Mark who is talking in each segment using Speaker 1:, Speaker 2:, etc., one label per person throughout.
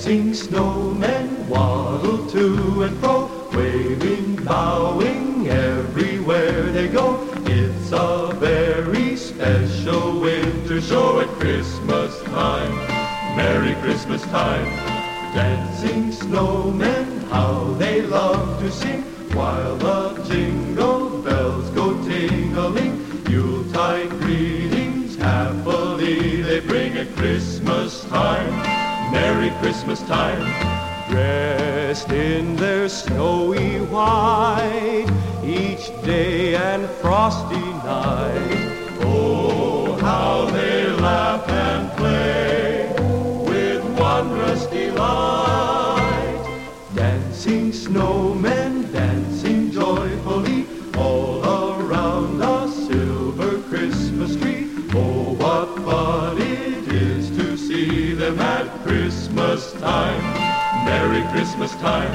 Speaker 1: Dancing snowmen waddle to and fro, waving, bowing everywhere they go. It's a very special winter show at Christmas time. Merry Christmas time. Dancing snowmen, how they love to sing, while the jingle bells go ting-a-ling. Yuletide greetings happily they bring at Christmas time. Merry Christmas time. Dressed in their snowy white, each day and frosty night. Oh, how they laugh and play with wondrous delight. Dancing snowmen, dancing joyfully, all around a silver Christmas tree. Oh, what fun it is to see them at Christmas time. Merry Christmas time.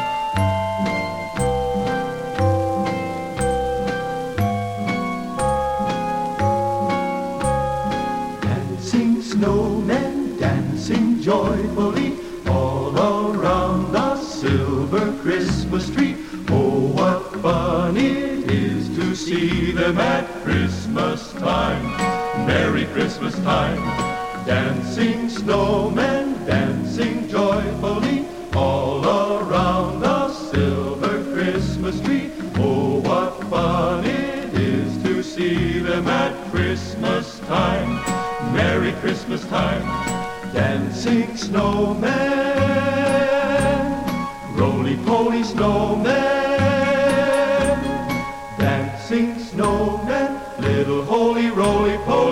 Speaker 1: Dancing snowmen, dancing joyfully, all around the silver Christmas tree. Oh, what fun it is to see them at Christmas time. Merry Christmas time. Dancing snowmen, dancing joyfully, all around the silver Christmas tree. Oh, what fun it is to see them at Christmas time. Merry Christmas time. Dancing snowmen, roly-poly snowmen. Dancing snowmen, little holy roly-poly.